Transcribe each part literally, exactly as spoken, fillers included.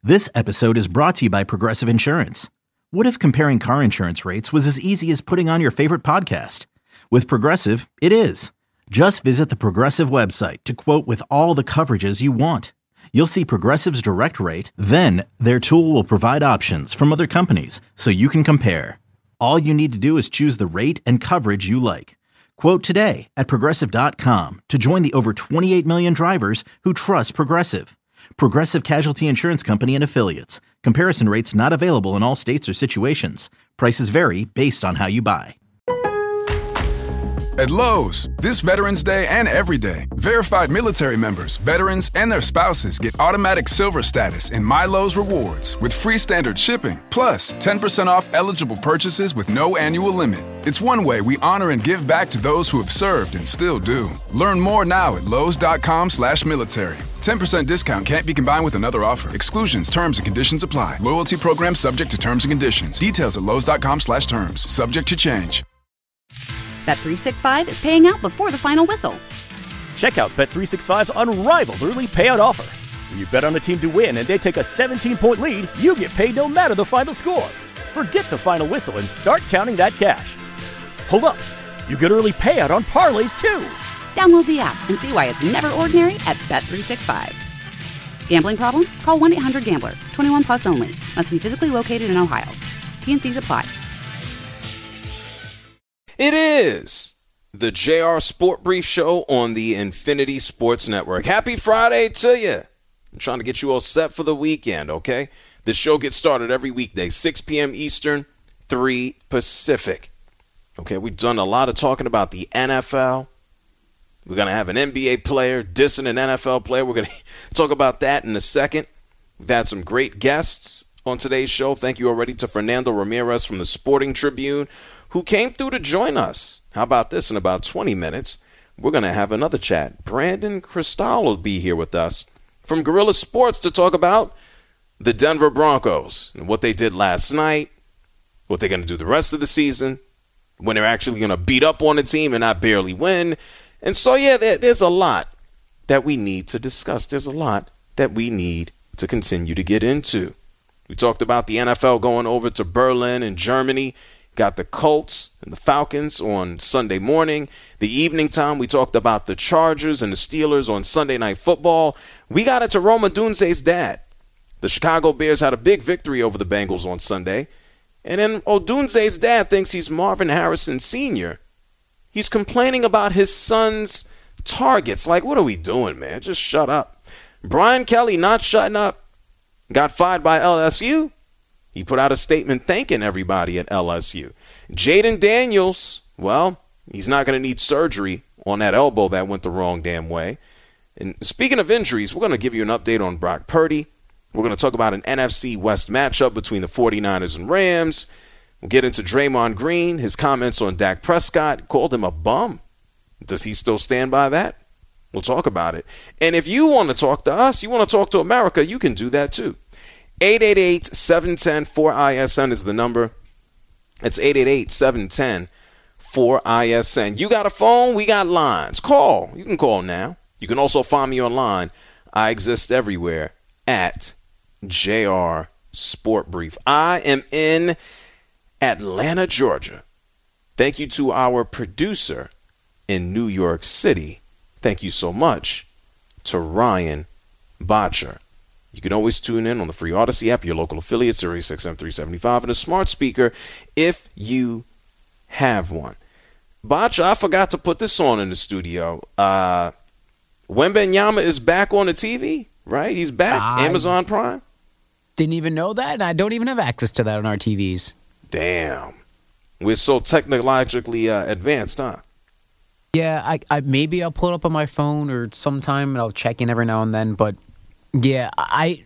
This episode is brought to you by Progressive Insurance. What if comparing car insurance rates was as easy as putting on your favorite podcast? With Progressive, it is. Just visit the Progressive website to quote with all the coverages you want. You'll see Progressive's direct rate, then their tool will provide options from other companies so you can compare. All you need to do is choose the rate and coverage you like. Quote today at progressive dot com to join the over twenty-eight million drivers who trust Progressive. Progressive Casualty Insurance Company and Affiliates. Comparison rates not available in all states or situations. Prices vary based on how you buy. At Lowe's, this Veterans Day and every day, verified military members, veterans, and their spouses get automatic silver status in My Lowe's Rewards with free standard shipping, plus ten percent off eligible purchases with no annual limit. It's one way we honor and give back to those who have served and still do. Learn more now at lowes.com slash military. ten percent discount can't be combined with another offer. Exclusions, terms, and conditions apply. Loyalty program subject to terms and conditions. Details at lowes.com slash terms. Subject to change. Bet three sixty-five is paying out before the final whistle. Check out Bet three sixty-five's unrivaled early payout offer. When you bet on a team to win and they take a seventeen-point lead, you get paid no matter the final score. Forget the final whistle and start counting that cash. Hold up. You get early payout on parlays, too. Download the app and see why it's never ordinary at Bet three sixty-five. Gambling problem? Call one eight hundred gambler. twenty-one plus only. Must be physically located in Ohio. T N Cs apply. It is the J R Sport Brief Show on the Infinity Sports Network. Happy Friday to you. I'm trying to get you all set for the weekend, okay? This show gets started every weekday, six p.m. Eastern, three Pacific. Okay, we've done a lot of talking about the N F L. We're going to have an N B A player dissing an N F L player. We're going to talk about that in a second. We've had some great guests on today's show. Thank you already to Fernando Ramirez from the Sporting Tribune, who came through to join us. How about this? In about twenty minutes, we're going to have another chat. Brandon Cristal will be here with us from Guerrilla Sports to talk about the Denver Broncos and what they did last night, what they're going to do the rest of the season, when they're actually going to beat up on a team and not barely win. And so, yeah, there, there's a lot that we need to discuss. There's a lot that we need to continue to get into. We talked about the N F L going over to Berlin and Germany. Got the Colts and the Falcons on Sunday morning. The evening time, we talked about the Chargers and the Steelers on Sunday Night Football. We got into Rome Odunze's dad. The Chicago Bears had a big victory over the Bengals on Sunday. And then Odunze's dad thinks he's Marvin Harrison Senior He's complaining about his son's targets. Like, what are we doing, man? Just shut up. Brian Kelly not shutting up. Got fired by L S U. He put out a statement thanking everybody at L S U. Jaden Daniels, well, he's not going to need surgery on that elbow that went the wrong damn way. And speaking of injuries, we're going to give you an update on Brock Purdy. We're going to talk about an N F C West matchup between the forty-niners and Rams. We'll get into Draymond Green, his comments on Dak Prescott, called him a bum. Does he still stand by that? We'll talk about it. And if you want to talk to us, you want to talk to America, you can do that too. eight eight eight, seven one zero, four I S N is the number. It's eight eight eight, seven one zero, four I S N. You got a phone? We got lines. Call. You can call now. You can also find me online. I exist everywhere at J R Sport Brief. I am in Atlanta, Georgia. Thank you to our producer in New York City. Thank you so much to Ryan Botcher. You can always tune in on the free Odyssey app, your local affiliate, Sirius X M three seventy-five, and a smart speaker if you have one. Botcha, I forgot to put this on in the studio. Uh, Wembanyama is back on the T V, right? He's back. I Amazon Prime. Didn't even know that, and I don't even have access to that on our T Vs. Damn. We're so technologically uh, advanced, huh? Yeah, I, I maybe I'll pull it up on my phone or sometime, and I'll check in every now and then, but yeah, I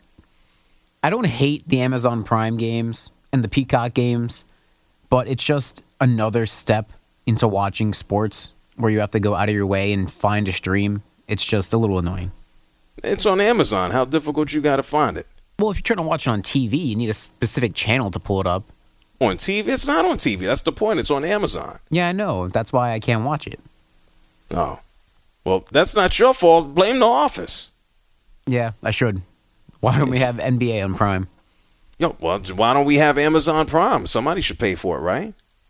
I don't hate the Amazon Prime games and the Peacock games, but it's just another step into watching sports where you have to go out of your way and find a stream. It's just a little annoying. It's on Amazon. How difficult you got to find it? Well, if you're trying to watch it on T V, you need a specific channel to pull it up. On T V? It's not on T V. That's the point. It's on Amazon. Yeah, I know. That's why I can't watch it. Oh. Well, that's not your fault. Blame The Office. Yeah, I should. Why don't we have N B A on Prime? Yo, well, why don't we have Amazon Prime? Somebody should pay for it, right?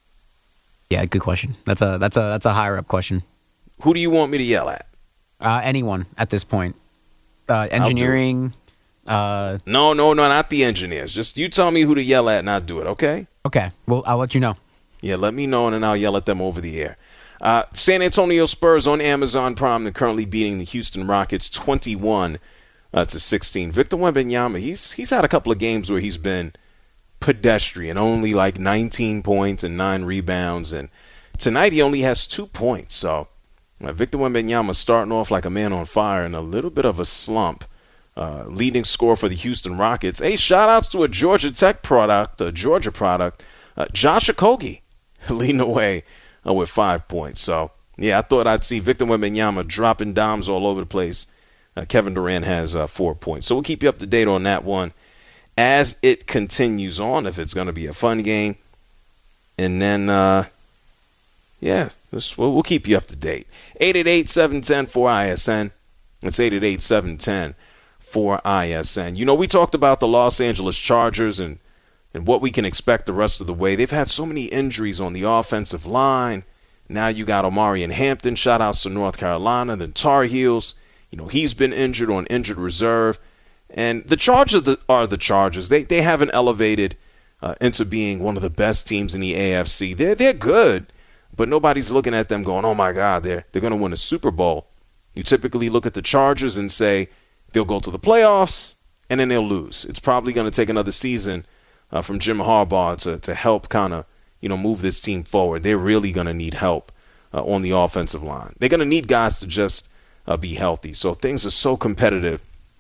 Yeah, good question. That's a that's a that's a higher up question. Who do you want me to yell at? Uh, anyone at this point. Uh, engineering. Uh, no, no, no, not the engineers. Just you tell me who to yell at and I'll do it, okay? Okay. Well, I'll let you know. Yeah, let me know and then I'll yell at them over the air. Uh, San Antonio Spurs on Amazon Prime. They're currently beating the Houston Rockets twenty-one uh, to sixteen. Victor Wembanyama, he's he's had a couple of games where he's been pedestrian, only like nineteen points and nine rebounds. And tonight he only has two points. So uh, Victor Wembanyama starting off like a man on fire in a little bit of a slump. Uh, leading scorer for the Houston Rockets. Hey, shout outs to a Georgia Tech product, a Georgia product, uh, Josh Okogie, leading away uh, with five points. So, yeah, I thought I'd see Victor Wembanyama dropping dimes all over the place. Uh, Kevin Durant has uh, four points. So we'll keep you up to date on that one as it continues on, if it's going to be a fun game. And then, uh, yeah, this, we'll, we'll keep you up to date. eight eight eight, seven one zero, four I S N. It's eight eight eight, seven one zero, four I S N. You know, we talked about the Los Angeles Chargers and, and what we can expect the rest of the way. They've had so many injuries on the offensive line. Now you got Omarion Hampton, shout-outs to North Carolina, then Tar Heels. You know, he's been injured on injured reserve. And the Chargers the, are the Chargers. They they haven't elevated uh, into being one of the best teams in the A F C. They're, they're good, but nobody's looking at them going, oh, my God, they're, they're going to win a Super Bowl. You typically look at the Chargers and say, they'll go to the playoffs, and then they'll lose. It's probably going to take another season uh, from Jim Harbaugh to, to help kind of, you know, move this team forward. They're really going to need help uh, on the offensive line. They're going to need guys to just uh, be healthy. So things are so competitive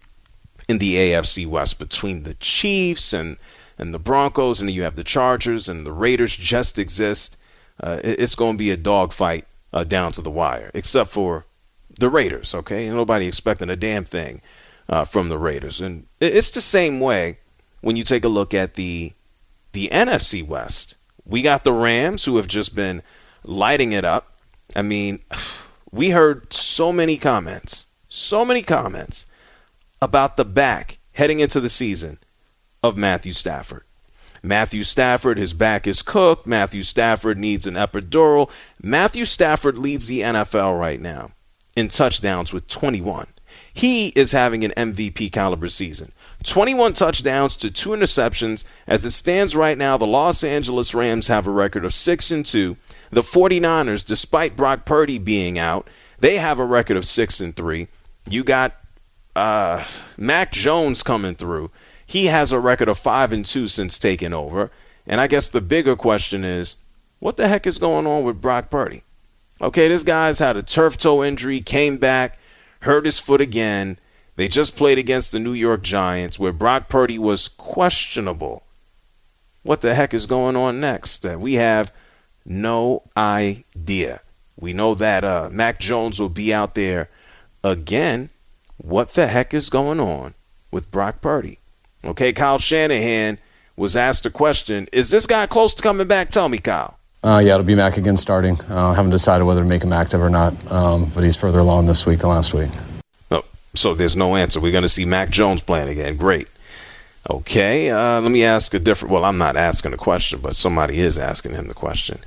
in the A F C West between the Chiefs and, and the Broncos, and then you have the Chargers and the Raiders just exist. Uh, it, it's going to be a dogfight uh, down to the wire, except for the Raiders, okay? Ain't nobody expecting a damn thing Uh, from the Raiders. And it's the same way when you take a look at the the N F C West. We got the Rams, who have just been lighting it up. I mean, we heard so many comments, so many comments about the back heading into the season of Matthew Stafford. Matthew Stafford, his back is cooked. Matthew Stafford needs an epidural. Matthew Stafford leads the N F L right now in touchdowns with twenty-one. He is having an M V P caliber season. twenty-one touchdowns to two interceptions. As it stands right now, the Los Angeles Rams have a record of six and two. The 49ers, despite Brock Purdy being out, they have a record of six and three. You got uh, Mac Jones coming through. He has a record of five and two since taking over. And I guess the bigger question is, what the heck is going on with Brock Purdy? Okay, this guy's had a turf toe injury, came back, hurt his foot again. They just played against the New York Giants, where Brock Purdy was questionable. What the heck is going on next? Uh, we have no idea. We know that uh, Mac Jones will be out there again. What the heck is going on with Brock Purdy? Okay, Kyle Shanahan was asked a question. Is this guy close to coming back? Tell me, Kyle. Uh, yeah, it'll be Mac again starting. I uh, haven't decided whether to make him active or not, um, but he's further along this week than last week. Oh, so there's no answer. We're going to see Mac Jones playing again. Great. Okay, uh, let me ask a different – well, I'm not asking a question, but somebody is asking him the question.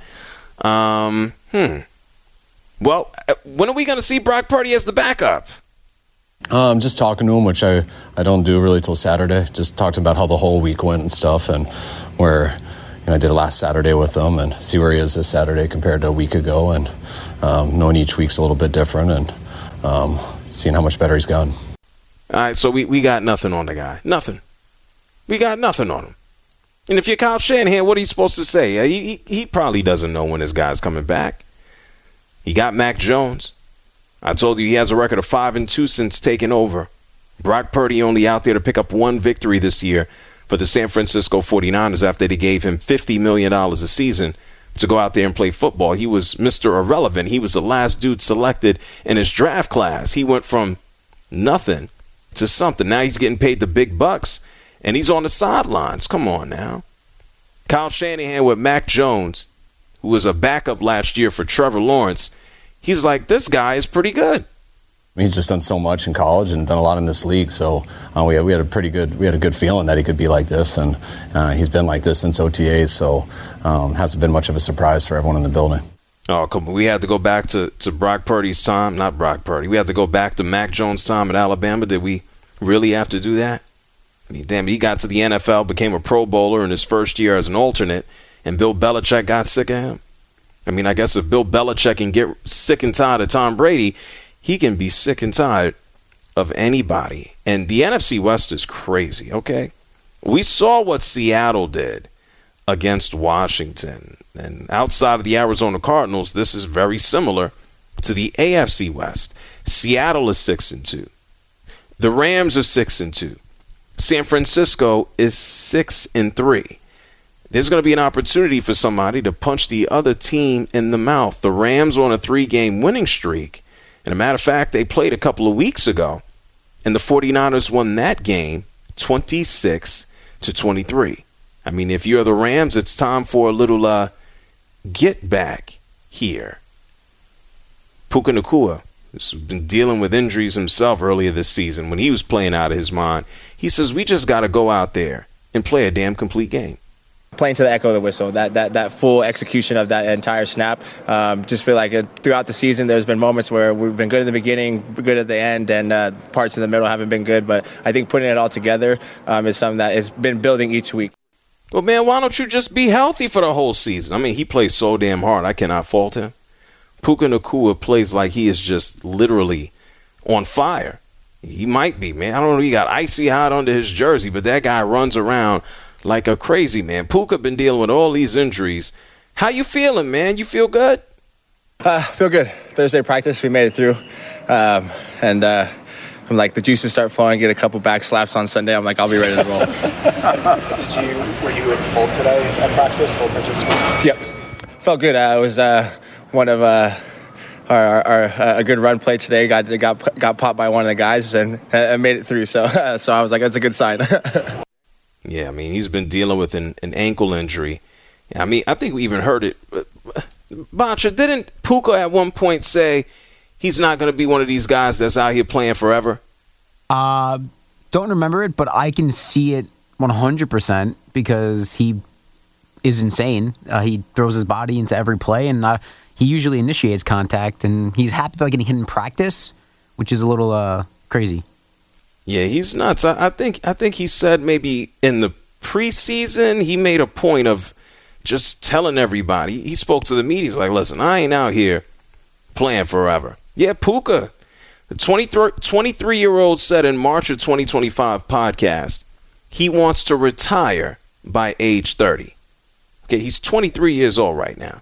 Um, hmm. Well, when are we going to see Brock Purdy as the backup? Um, just talking to him, which I, I don't do really till Saturday. Just talked about how the whole week went and stuff, and where – I did it last Saturday with him and see where he is this Saturday compared to a week ago, and um, knowing each week's a little bit different, and um, seeing how much better he's gotten. All right, so we, we got nothing on the guy. Nothing. We got nothing on him. And if you're Kyle Shanahan, what are you supposed to say? He, he, he probably doesn't know when his guy's coming back. He got Mac Jones. I told you he has a record of five and two since taking over. Brock Purdy only out there to pick up one victory this year for the San Francisco forty-niners after they gave him fifty million dollars a season to go out there and play football. He was Mister Irrelevant. He was the last dude selected in his draft class. He went from nothing to something. Now he's getting paid the big bucks, and he's on the sidelines. Come on now. Kyle Shanahan with Mac Jones, who was a backup last year for Trevor Lawrence, he's like, this guy is pretty good. He's just done so much in college and done a lot in this league. So uh, we had, we had a pretty good we had a good feeling that he could be like this, and uh, he's been like this since O T As. So um, hasn't been much of a surprise for everyone in the building. Oh, come on. We had to go back to, to Brock Purdy's time. Not Brock Purdy. We had to go back to Mac Jones' time at Alabama. Did we really have to do that? I mean, damn, he got to the N F L, became a Pro Bowler in his first year as an alternate, and Bill Belichick got sick of him. I mean, I guess if Bill Belichick can get sick and tired of Tom Brady, he can be sick and tired of anybody. And the N F C West is crazy, okay? We saw what Seattle did against Washington. And outside of the Arizona Cardinals, this is very similar to the A F C West. Seattle is six and two. The Rams are six and two. San Francisco is six and three. There's going to be an opportunity for somebody to punch the other team in the mouth. The Rams are on a three-game winning streak. And a matter of fact, they played a couple of weeks ago, and the 49ers won that game twenty-six to twenty-three. I mean, if you're the Rams, it's time for a little uh, get back here. Puka Nacua has been dealing with injuries himself earlier this season when he was playing out of his mind. He says, we just got to go out there and play a damn complete game. Playing to the echo of the whistle, that that that full execution of that entire snap. Um, just feel like it, throughout the season, there's been moments where we've been good at the beginning, good at the end, and uh, parts in the middle haven't been good. But I think putting it all together um, is something that has been building each week. Well, man, why don't you just be healthy for the whole season? I mean, he plays so damn hard. I cannot fault him. Puka Nacua plays like he is just literally on fire. He might be, man. I don't know. He got icy hot under his jersey, but that guy runs around like a crazy man. Puka been dealing with all these injuries. How you feeling, man? You feel good? Uh, feel good. Thursday practice, we made it through. Um, and uh, I'm like, the juices start flowing, get a couple back slaps on Sunday. I'm like, I'll be ready to roll. Did you, were you in full today at practice, full participant? Yep. Felt good. Uh, it was uh, one of uh, our, our, our uh, a good run play today. Got got got popped by one of the guys and uh, made it through. So uh, so I was like, that's a good sign. Yeah, I mean, he's been dealing with an, an ankle injury. I mean, I think we even heard it. Bacha, didn't Puka at one point say he's not going to be one of these guys that's out here playing forever? Uh, don't remember it, but I can see it one hundred percent because he is insane. Uh, he throws his body into every play, and uh, he usually initiates contact, and he's happy about getting hit in practice, which is a little uh, crazy. Yeah, he's nuts. I, I think I think he said maybe in the preseason he made a point of just telling everybody. He spoke to the media. He's like, listen, I ain't out here playing forever. Yeah, Puka, the twenty-three-year-old said in March of twenty twenty-five podcast, he wants to retire by age thirty. Okay, he's twenty-three years old right now.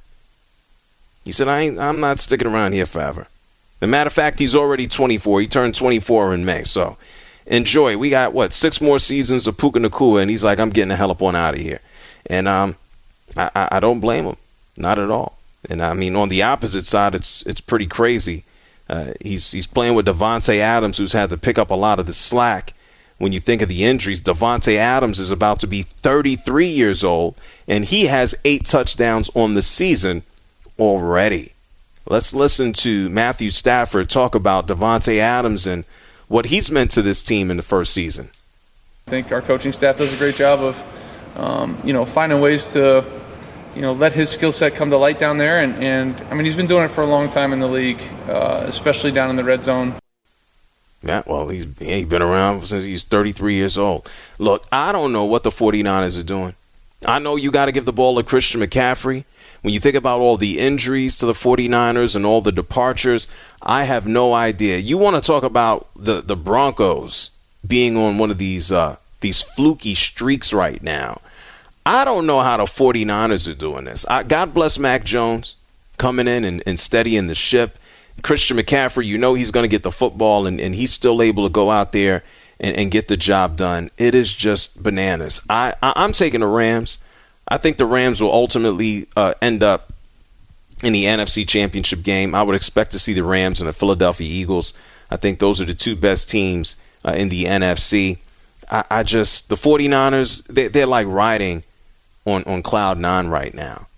He said, I ain't, I'm not sticking around here forever. As a matter of fact, he's already twenty-four. He turned twenty-four in May, so enjoy. We got, what, six more seasons of Puka Nacua, and he's like, I'm getting the hell up on out of here. And um, I, I, I don't blame him. Not at all. And, I mean, on the opposite side, it's it's pretty crazy. Uh, he's he's playing with Davante Adams, who's had to pick up a lot of the slack. When you think of the injuries, Davante Adams is about to be thirty-three years old, and he has eight touchdowns on the season already. Let's listen to Matthew Stafford talk about Davante Adams and what he's meant to this team in the first season. I think our coaching staff does a great job of, um, you know, finding ways to, you know, let his skill set come to light down there. And, and, I mean, he's been doing it for a long time in the league, uh, especially down in the red zone. Yeah, well, he's, he's been around since he's thirty-three years old. Look, I don't know what the 49ers are doing. I know you got to give the ball to Christian McCaffrey. When you think about all the injuries to the 49ers and all the departures, I have no idea. You want to talk about the, the Broncos being on one of these uh, these fluky streaks right now. I don't know how the 49ers are doing this. I, God bless Mac Jones coming in and, and steadying the ship. Christian McCaffrey, you know he's going to get the football, and, and he's still able to go out there and, and get the job done. It is just bananas. I, I, I'm taking the Rams. I think the Rams will ultimately uh, end up in the N F C Championship game. I would expect to see the Rams and the Philadelphia Eagles. I think those are the two best teams uh, in the N F C. I, I just, the 49ers, they, they're like riding on, on cloud nine right now.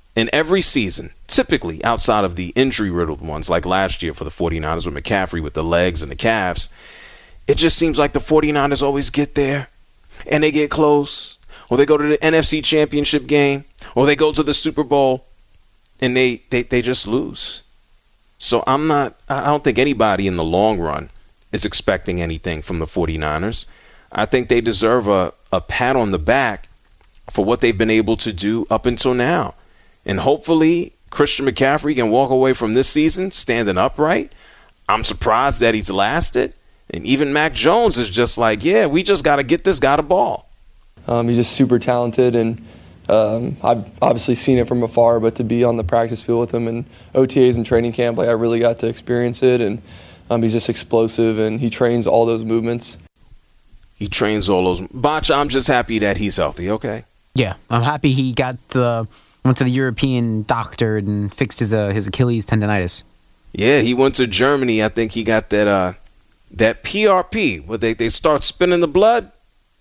in every season, typically outside of the injury-riddled ones like last year for the 49ers with McCaffrey with the legs and the calves, it just seems like the 49ers always get there and they get close, or they go to the N F C Championship game, or they go to the Super Bowl and they, they, they just lose. So I'm not, I don't think anybody in the long run is expecting anything from the 49ers. I think they deserve a, a pat on the back for what they've been able to do up until now. And hopefully Christian McCaffrey can walk away from this season standing upright. I'm surprised that he's lasted. And even Mac Jones is just like, yeah, we just got to get this guy the ball. Um, he's just super talented, and um, I've obviously seen it from afar, but to be on the practice field with him in O T As and training camp, like I really got to experience it, and um, he's just explosive, and he trains all those movements. He trains all those. Bach, I'm just happy that he's healthy, okay? Yeah, I'm happy he got the went to the European doctor and fixed his uh, his Achilles tendonitis. Yeah, he went to Germany. I think he got that uh, that P R P, where they, they start spinning the blood.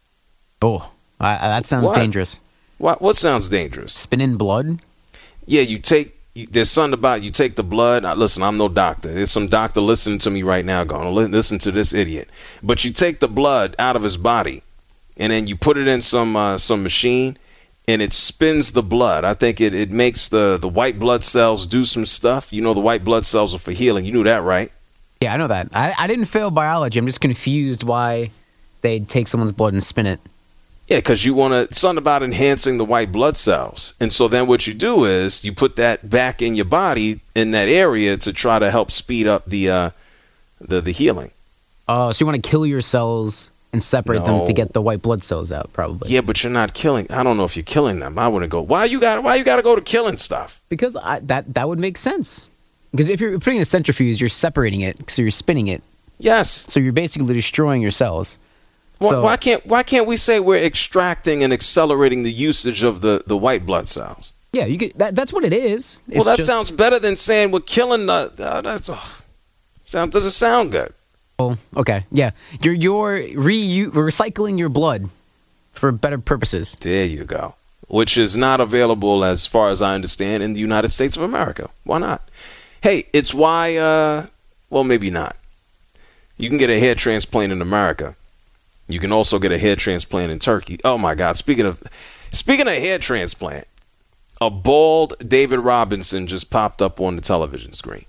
Oh, uh, that sounds what? dangerous. What what sounds dangerous? Spinning blood? Yeah, you take. You, there's something about you take the blood. Now, listen, I'm no doctor. There's some doctor listening to me right now going, listen to this idiot. But you take the blood out of his body, and then you put it in some uh, some machine, and it spins the blood. I think it, it makes the, the white blood cells do some stuff. You know the white blood cells are for healing. You knew that, right? Yeah, I know that. I, I didn't fail biology. I'm just confused why they'd take someone's blood and spin it. Yeah, because you want to, something about enhancing the white blood cells. And so then what you do is you put that back in your body in that area to try to help speed up the uh, the, the healing. Oh, uh, so you want to kill your cells and separate no. them to get the white blood cells out, probably. Yeah, but you're not killing. I don't know if you're killing them. I wouldn't go, why you got why you got to go to killing stuff? Because I, that, that would make sense. Because if you're putting a centrifuge, you're separating it, so you're spinning it. Yes. So you're basically destroying your cells. Why, so, why can't why can't we say we're extracting and accelerating the usage of the, the white blood cells? Yeah, you get that. That's what it is. It's well, that just, sounds better than saying we're killing the. Uh, that's oh, sound doesn't sound good. Oh, okay, yeah. You're you're re recycling your blood for better purposes. There you go. Which is not available, as far as I understand, in the United States of America. Why not? Hey, it's why. Uh, well, maybe not. You can get a hair transplant in America. You can also get a hair transplant in Turkey. Oh my God! Speaking of, speaking of hair transplant, a bald David Robinson just popped up on the television screen.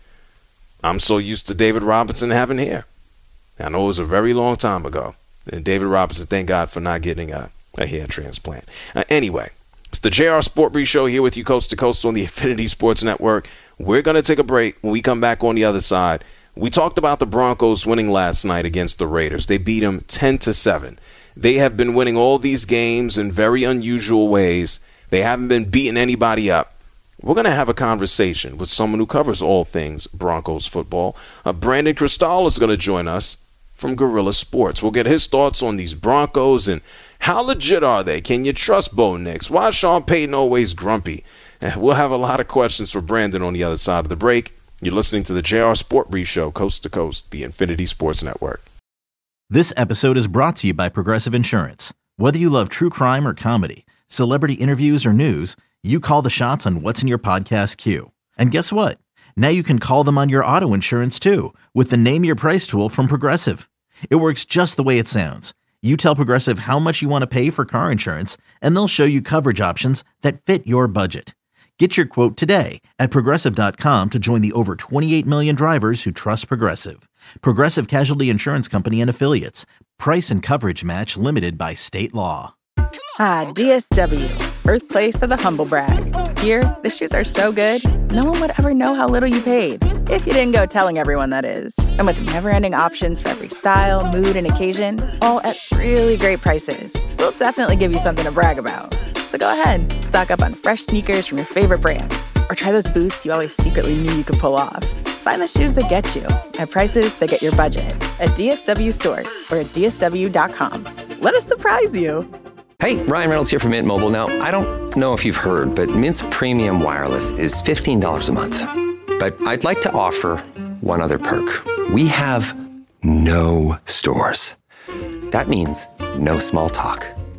I'm so used to David Robinson having hair. I know it was a very long time ago. And David Robinson, thank God for not getting a, a hair transplant. Uh, anyway, it's the J R Sport Brief Show here with you coast to coast on the Infinity Sports Network. We're going to take a break. When we come back on the other side, we talked about the Broncos winning last night against the Raiders. They beat them ten to seven. They have been winning all these games in very unusual ways. They haven't been beating anybody up. We're going to have a conversation with someone who covers all things Broncos football. Uh, Brandon Cristal is going to join us from Guerrilla Sports. We'll get his thoughts on these Broncos and how legit are they? Can you trust Bo Nix? Why is Sean Payton always grumpy? Uh, we'll have a lot of questions for Brandon on the other side of the break. You're listening to the J R Sport Brief Show, coast to coast, the Infinity Sports Network. This episode is brought to you by Progressive Insurance. Whether you love true crime or comedy, celebrity interviews or news, you call the shots on what's in your podcast queue. And guess what? Now you can call them on your auto insurance too with the Name Your Price tool from Progressive. It works just the way it sounds. You tell Progressive how much you want to pay for car insurance, and they'll show you coverage options that fit your budget. Get your quote today at Progressive dot com to join the over twenty-eight million drivers who trust Progressive. Progressive Casualty Insurance Company and Affiliates. Price and coverage match limited by state law. Ah, D S W, birthplace of the humble brag. Here, the shoes are so good, no one would ever know how little you paid. If you didn't go telling everyone, that is. And with never-ending options for every style, mood, and occasion, all at really great prices, we'll definitely give you something to brag about. So go ahead, stock up on fresh sneakers from your favorite brands, or try those boots you always secretly knew you could pull off. Find the shoes that get you at prices that get your budget at D S W stores or at D S W dot com. Let us surprise you. Hey, Ryan Reynolds here from Mint Mobile. Now, I don't know if you've heard, but Mint's premium wireless is fifteen dollars a month. But I'd like to offer one other perk. We have no stores. That means no small talk.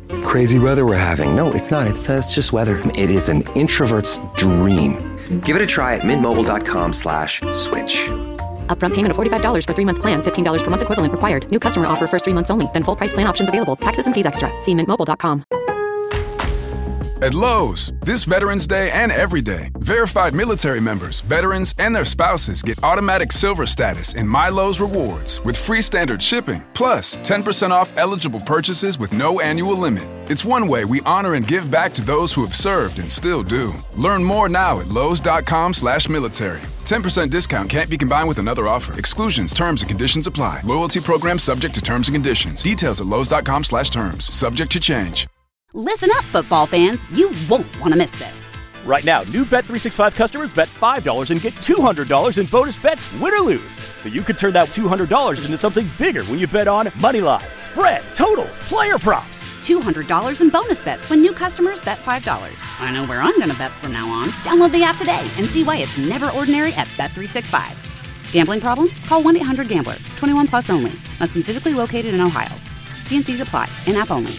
Crazy weather we're having. No, it's not. It's, uh, it's just weather. It is an introvert's dream. Give it a try at mintmobile.com slash switch. Upfront payment of forty-five dollars for three-month plan. fifteen dollars per month equivalent required. New customer offer first three months only. Then full price plan options available. Taxes and fees extra. See mint mobile dot com. At Lowe's, this Veterans Day and every day, verified military members, veterans, and their spouses get automatic silver status in My Lowe's Rewards with free standard shipping, plus ten percent off eligible purchases with no annual limit. It's one way we honor and give back to those who have served and still do. Learn more now at lowes.com slash military. ten percent discount can't be combined with another offer. Exclusions, terms, and conditions apply. Loyalty program subject to terms and conditions. Details at lowes.com slash terms. Subject to change. Listen up, football fans. You won't want to miss this. Right now, new Bet three sixty-five customers bet five dollars and get two hundred dollars in bonus bets, win or lose. So you could turn that two hundred dollars into something bigger when you bet on money line, spread, totals, player props. two hundred dollars in bonus bets when new customers bet five dollars. I know where I'm going to bet from now on. Download the app today and see why it's never ordinary at Bet three sixty-five. Gambling problem? Call one eight hundred gambler. twenty-one plus only. Must be physically located in Ohio. T and C's apply. In-app only.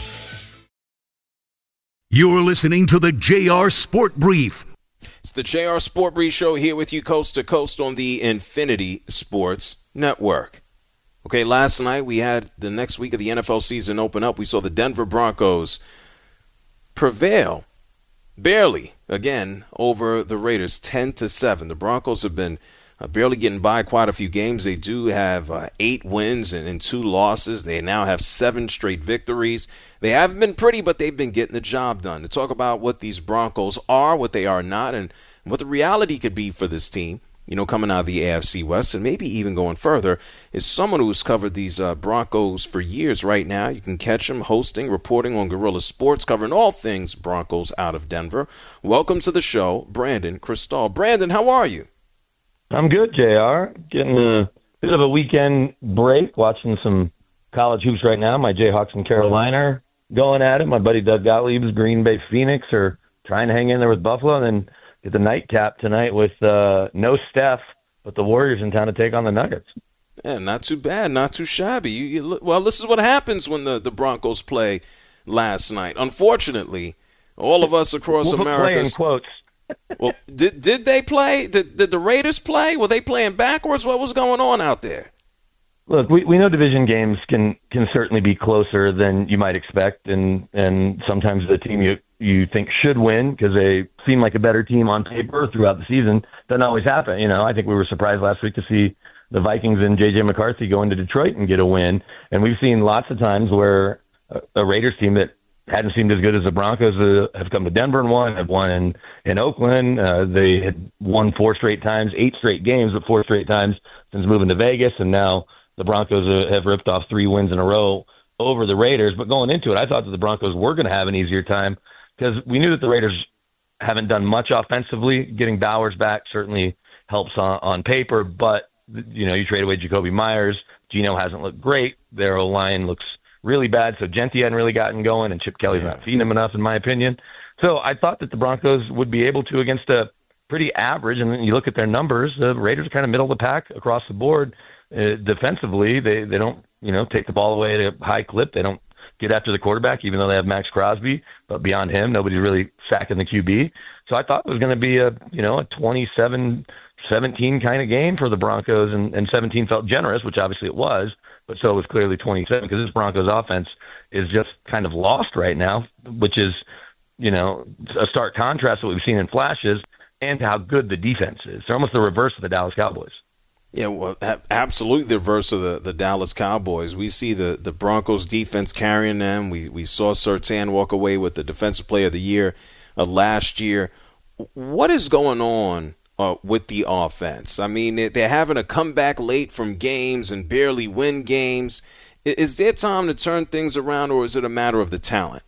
You're listening to the J R Sport Brief. It's the J R Sport Brief Show here with you coast to coast on the Infinity Sports Network. Okay, last night we had the next week of the N F L season open up. We saw the Denver Broncos prevail, barely, again, over the Raiders, ten to seven. The Broncos have been uh, barely getting by quite a few games. They do have uh, eight wins and, and two losses. They now have seven straight victories. They haven't been pretty, but they've been getting the job done. To talk about what these Broncos are, what they are not, and what the reality could be for this team, you know, coming out of the A F C West and maybe even going further, is someone who's covered these uh, Broncos for years right now. You can catch him hosting, reporting on Guerrilla Sports, covering all things Broncos out of Denver. Welcome to the show, Brandon Krisztal. Brandon, how are you? I'm good, J R. Getting a bit of a weekend break, watching some college hoops right now. My Jayhawks in Carolina are going at it. My buddy Doug Gottlieb's Green Bay Phoenix are trying to hang in there with Buffalo, and then get the nightcap tonight with uh, no Steph, but the Warriors in town to take on the Nuggets. Yeah, not too bad, not too shabby. You, you look, well, this is what happens when the, the Broncos play last night. Unfortunately, all of us across we'll America. Play in quotes. Well, did did they play? Did, did the Raiders play? Were they playing backwards? What was going on out there? Look, we, we know division games can, can certainly be closer than you might expect, and, and sometimes the team you, you think should win because they seem like a better team on paper throughout the season doesn't always happen. You know, I think we were surprised last week to see the Vikings and J J McCarthy go into Detroit and get a win, and we've seen lots of times where a, a Raiders team that hadn't seemed as good as the Broncos uh, have come to Denver and won, have won in, in Oakland. Uh, they had won four straight times, eight straight games, but four straight times since moving to Vegas, and now the Broncos uh, have ripped off three wins in a row over the Raiders. But going into it, I thought that the Broncos were going to have an easier time because we knew that the Raiders haven't done much offensively. Getting Bowers back certainly helps on, on paper, but you know, you trade away Jacoby Myers. Geno hasn't looked great. Their O-line looks really bad, so Genti hadn't really gotten going, and Chip Kelly's not feeding him enough, in my opinion. So I thought that the Broncos would be able to against a pretty average, and then you look at their numbers, the Raiders are kind of middle of the pack across the board. Uh, defensively, they, they don't, you know, take the ball away at a high clip. They don't get after the quarterback, even though they have Max Crosby, but beyond him, nobody's really sacking the Q B. So I thought it was going to be a, you know, a twenty-seven seventeen kind of game for the Broncos, and, and seventeen felt generous, which obviously it was, but so it was clearly twenty-seven because this Broncos offense is just kind of lost right now, which is, you know, a stark contrast to what we've seen in flashes and to how good the defense is. They're almost the reverse of the Dallas Cowboys. Yeah, well, absolutely the reverse of the, the Dallas Cowboys. We see the, the Broncos defense carrying them. We we saw Surtain walk away with the Defensive Player of the Year uh, last year. What is going on uh, with the offense? I mean, they're having to come back late from games and barely win games. Is there time to turn things around, or is it a matter of the talent?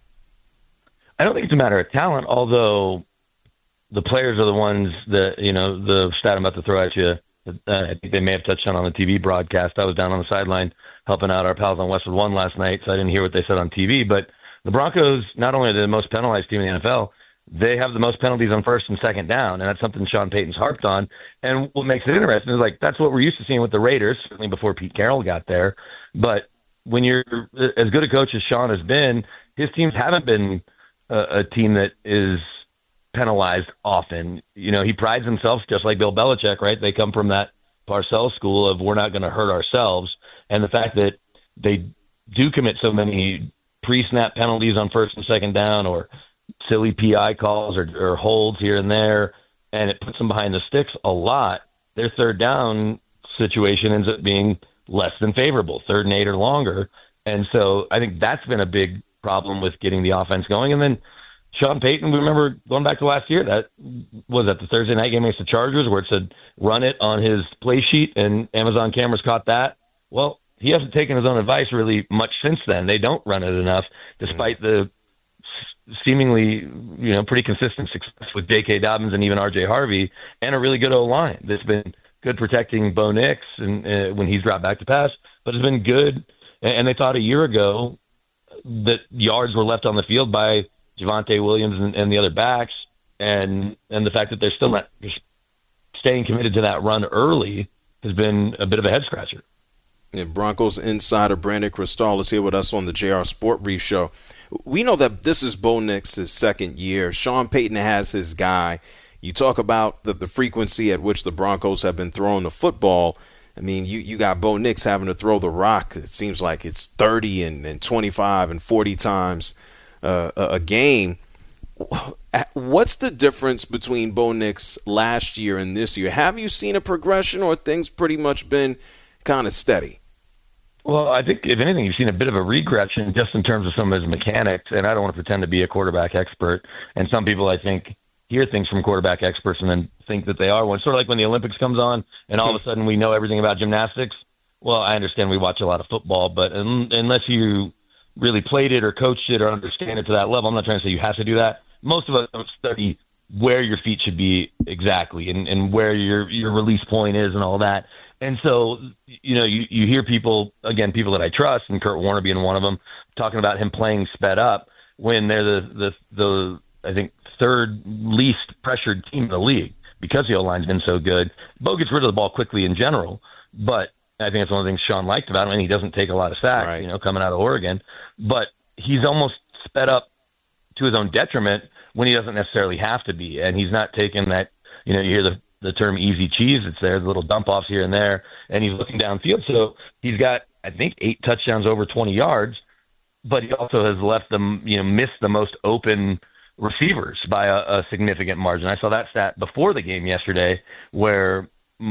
I don't think it's a matter of talent, although the players are the ones that, you know, the stat I'm about to throw at you, Uh, I think they may have touched on on the T V broadcast. I was down on the sideline helping out our pals on Westwood One last night, so I didn't hear what they said on T V. But the Broncos, not only are they the most penalized team in the N F L, they have the most penalties on first and second down, and that's something Sean Payton's harped on. And what makes it interesting is, like, that's what we're used to seeing with the Raiders, certainly before Pete Carroll got there. But when you're as good a coach as Sean has been, his teams haven't been a, a team that is penalized often. You know, he prides himself, just like Bill Belichick, right? They come from that Parcells school of we're not going to hurt ourselves. And the fact that they do commit so many pre-snap penalties on first and second down, or silly P I calls, or, or holds here and there, and it puts them behind the sticks a lot, their third down situation ends up being less than favorable, third and eight or longer. And so I think that's been a big problem with getting the offense going. And then Sean Payton, we remember going back to last year, that was at the Thursday night game against the Chargers, where it said run it on his play sheet, and Amazon cameras caught that. Well, he hasn't taken his own advice really much since then. They don't run it enough, despite the seemingly, you know, pretty consistent success with J K. Dobbins and even R J. Harvey, and a really good O-line that's been good protecting Bo Nix and uh, when he's dropped back to pass, but has been good. And, and they thought a year ago that yards were left on the field by Javonte Williams and, and the other backs, and and the fact that they're still not staying committed to that run early has been a bit of a head scratcher. And Broncos insider Brandon Cristal is here with us on the J R Sport Brief Show. We know that this is Bo Nix's second year. Sean Payton has his guy. You talk about the, the frequency at which the Broncos have been throwing the football. I mean, you, you got Bo Nix having to throw the rock. It seems like it's thirty and, and twenty-five and forty times uh, a, a game. What's the difference between Bo Nix last year and this year? Have you seen a progression, or things pretty much been kind of steady? Well, I think, if anything, you've seen a bit of a regression just in terms of some of his mechanics, and I don't want to pretend to be a quarterback expert. And some people, I think, hear things from quarterback experts and then think that they are one. Sort of like when the Olympics comes on and all of a sudden we know everything about gymnastics. Well, I understand we watch a lot of football, but un- unless you really played it or coached it or understand it to that level, I'm not trying to say you have to do that. Most of us don't study where your feet should be exactly, and, and where your, your release point is and all that. And so, you know, you, you hear people, again, people that I trust, and Kurt Warner being one of them, talking about him playing sped up when they're the, the, the I think, third least pressured team in the league because the O-line's been so good. Bo gets rid of the ball quickly in general, but I think that's one of the things Sean liked about him, and he doesn't take a lot of sacks, right, you know, coming out of Oregon. But he's almost sped up to his own detriment when he doesn't necessarily have to be, and he's not taking that, you know, you hear the the term easy cheese. It's there, the little dump offs here and there, and he's looking downfield. So he's got, I think, eight touchdowns over twenty yards, but he also has left them, you know, missed the most open receivers by a, a significant margin. I saw that stat before the game yesterday, where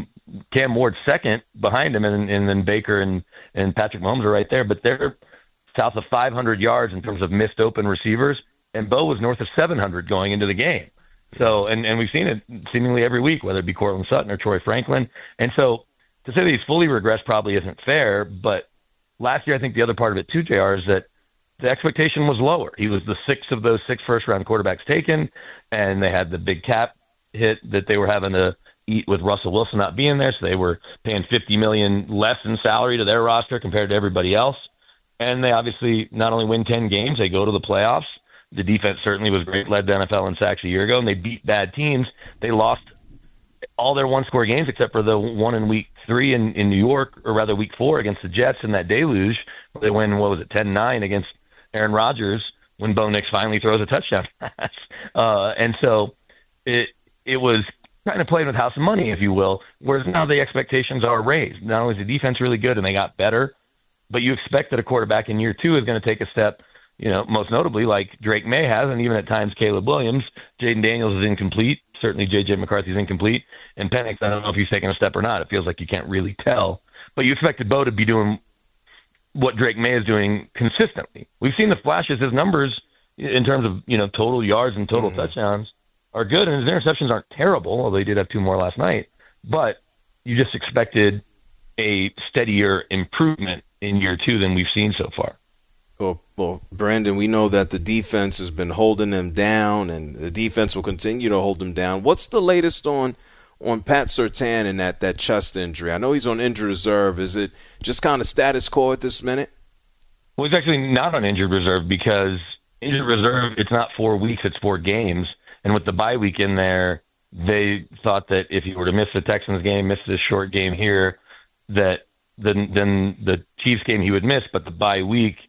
Cam Ward's second behind him, and, and then Baker and, and Patrick Mahomes are right there, but they're south of five hundred yards in terms of missed open receivers, and Bo was north of seven hundred going into the game. So, and, and we've seen it seemingly every week, whether it be Cortland Sutton or Troy Franklin. And so to say that he's fully regressed probably isn't fair, but last year I think the other part of it too, J R, is that the expectation was lower. He was the sixth of those six first-round quarterbacks taken, and they had the big cap hit that they were having to eat with Russell Wilson not being there, so they were paying fifty million dollars less in salary to their roster compared to everybody else. And they obviously not only win ten games, they go to the playoffs. The defense certainly was great, led the N F L in sacks a year ago, and they beat bad teams. They lost all their one-score games except for the one in week three in, in New York, or rather week four against the Jets in that deluge. They win, what was it, ten nine against Aaron Rodgers when Bo Nix finally throws a touchdown pass. Uh, and so it it was kind of playing with house money, if you will, whereas now the expectations are raised. Not only is the defense really good and they got better, but you expect that a quarterback in year two is going to take a step, you know, most notably like Drake May has, and even at times Caleb Williams. Jaden Daniels is incomplete. Certainly J J McCarthy is incomplete. And Penix, I don't know if he's taking a step or not. It feels like you can't really tell. But you expected Bo to be doing what Drake May is doing consistently. We've seen the flashes. His numbers in terms of, you know, total yards and total mm-hmm. touchdowns are good, and his interceptions aren't terrible, although he did have two more last night. But you just expected a steadier improvement in year two than we've seen so far. Well, well, Brandon, we know that the defense has been holding them down, and the defense will continue to hold them down. What's the latest on on Pat Surtain and that, that chest injury? I know he's on injured reserve. Is it just kind of status quo at this minute? Well, he's actually not on injured reserve, because injured reserve, it's not four weeks, it's four games. And with the bye week in there, they thought that if he were to miss the Texans game, miss this short game here, that then then the Chiefs game he would miss, but the bye week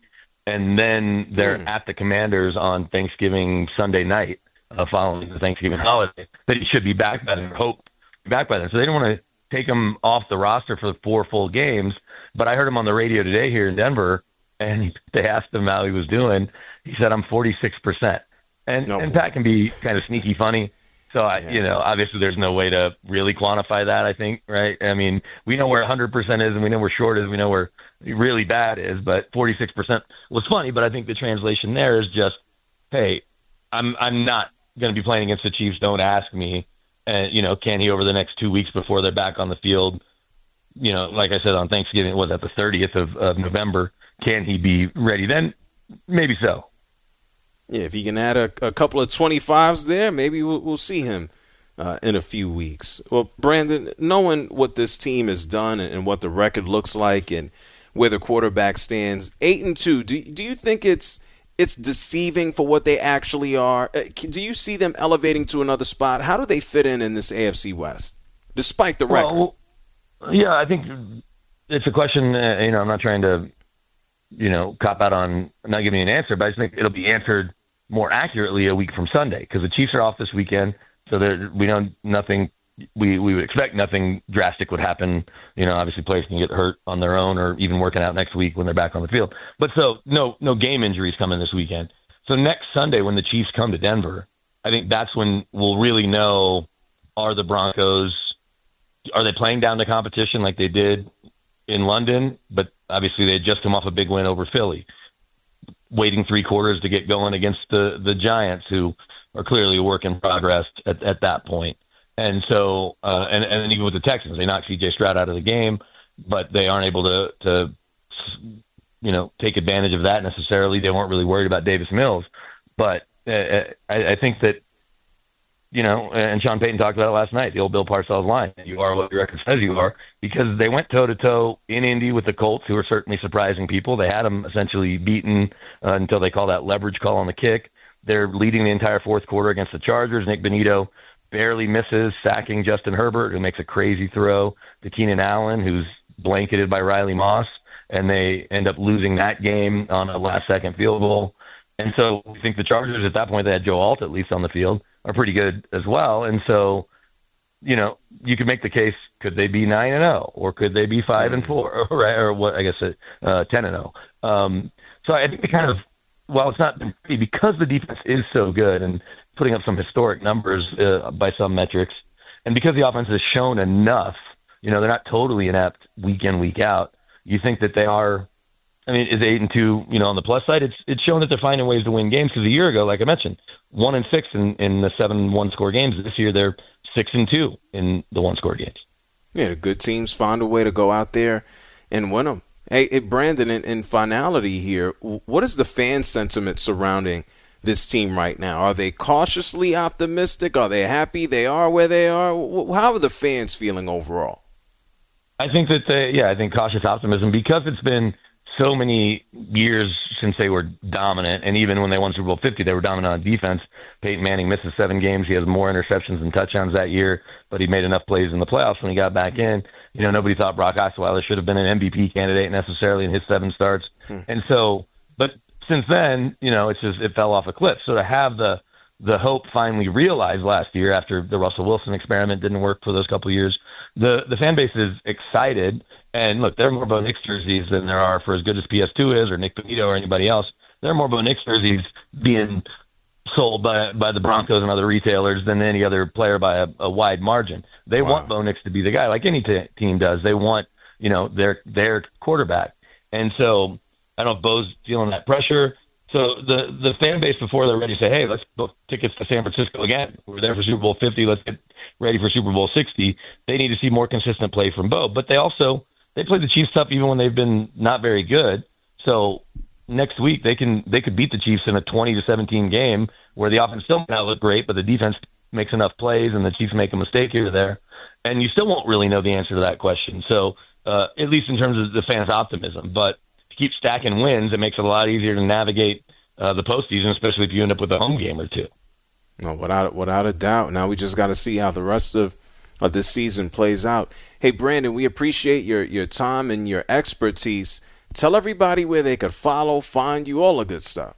and then they're Mm. at the Commanders on Thanksgiving Sunday night, uh, following the Thanksgiving holiday, that he should be back by then, or hope to be back by then. So they didn't want to take him off the roster for four full games. But I heard him on the radio today here in Denver, and he, they asked him how he was doing. He said, "I'm forty-six percent." And No. and Pat can be kind of sneaky funny. So, I, Yeah. you know, obviously there's no way to really quantify that, I think, right? I mean, we know where one hundred percent is, and we know where short is, we know where really bad is, but forty-six percent was funny. But I think the translation there is just, hey, I'm I'm not going to be playing against the Chiefs. Don't ask me. And, you know, can he over the next two weeks before they're back on the field, you know, like I said, on Thanksgiving, was that the thirtieth of, of November, can he be ready then? Maybe so. Yeah, if he can add a, a couple of twenty-fives there, maybe we'll, we'll see him uh, in a few weeks. Well, Brandon, knowing what this team has done and, and what the record looks like and where the quarterback stands, eight and two, do do you think it's it's deceiving for what they actually are? Uh, Do you see them elevating to another spot? How do they fit in in this A F C West, despite the record? Well, yeah, I think it's a question. Uh, you know, I'm not trying to, you know, cop out on not giving you an answer, but I just think it'll be answered more accurately a week from Sunday, because the Chiefs are off this weekend, so there, we know nothing. We we would expect nothing drastic would happen. You know, obviously players can get hurt on their own, or even working out next week when they're back on the field. But so no no game injuries coming this weekend. So next Sunday when the Chiefs come to Denver, I think that's when we'll really know, are the Broncos, are they playing down the competition like they did in London? But obviously they had just come off a big win over Philly, waiting three quarters to get going against the, the Giants, who are clearly a work in progress at, at that point. And so, uh, and, and then even with the Texans, they knocked C J Stroud out of the game, but they aren't able to, to, you know, take advantage of that necessarily. They weren't really worried about Davis Mills. But uh, I, I think that, you know, and Sean Payton talked about it last night, the old Bill Parcells line, you are what your record says you are, because they went toe-to-toe in Indy with the Colts, who are certainly surprising people. They had them essentially beaten uh, until they call that leverage call on the kick. They're leading the entire fourth quarter against the Chargers. Nick Bonito barely misses, sacking Justin Herbert, who makes a crazy throw to Keenan Allen, who's blanketed by Riley Moss, and they end up losing that game on a last-second field goal. And so we think the Chargers, at that point, they had Joe Alt at least on the field, are pretty good as well. And so, you know, you could make the case, could they be nine and oh, or could they be five and four, right? Or what, I guess, uh, ten and oh. Um, so I think they kind of, while it's not been pretty, because the defense is so good and putting up some historic numbers uh, by some metrics, and because the offense has shown enough, you know, they're not totally inept week in, week out. You think that they are, I mean, is eight and two, you know, on the plus side? It's it's shown that they're finding ways to win games, because a year ago, like I mentioned, one and six in, in the seven one score games. This year, they're six and two in the one score games. Yeah, the good teams find a way to go out there and win them. Hey, hey Brandon, in, in finality here, what is the fan sentiment surrounding this team right now? Are they cautiously optimistic? Are they happy they are where they are? How are the fans feeling overall? I think that they, yeah, I think cautious optimism, because it's been so many years since they were dominant, and even when they won Super Bowl fifty, they were dominant on defense. Peyton Manning misses seven games. He has more interceptions than touchdowns that year, but he made enough plays in the playoffs when he got back in. You know, nobody thought Brock Osweiler should have been an M V P candidate necessarily in his seven starts. Hmm. And so, but since then, you know, it's just, it fell off a cliff. So to have the, the hope finally realized last year, after the Russell Wilson experiment didn't work for those couple of years, the, the fan base is excited. And look, there are more Bo Nix jerseys than there are, for as good as P S two is, or Nick Bonito, or anybody else. There are more Bo Nix jerseys being sold by by the Broncos and other retailers than any other player by a, a wide margin. They wow. want Bo Nix to be the guy, like any t- team does. They want, you know, their their quarterback. And so I don't know if Bo's feeling that pressure. So the, the fan base, before they're ready to say, hey, let's book tickets to San Francisco again. We're there for Super Bowl fifty. Let's get ready for Super Bowl sixty. They need to see more consistent play from Bo. But they also, they play the Chiefs tough even when they've been not very good. So next week they can they could beat the Chiefs in a twenty to seventeen game where the offense still might not look great, but the defense makes enough plays and the Chiefs make a mistake here or there. And you still won't really know the answer to that question. So uh, at least in terms of the fans' optimism. But to keep stacking wins, it makes it a lot easier to navigate uh, the postseason, especially if you end up with a home game or two. No, without without a doubt. Now we just got to see how the rest of, of this season plays out. Hey, Brandon, we appreciate your, your time and your expertise. Tell everybody where they could follow, find you, all the good stuff.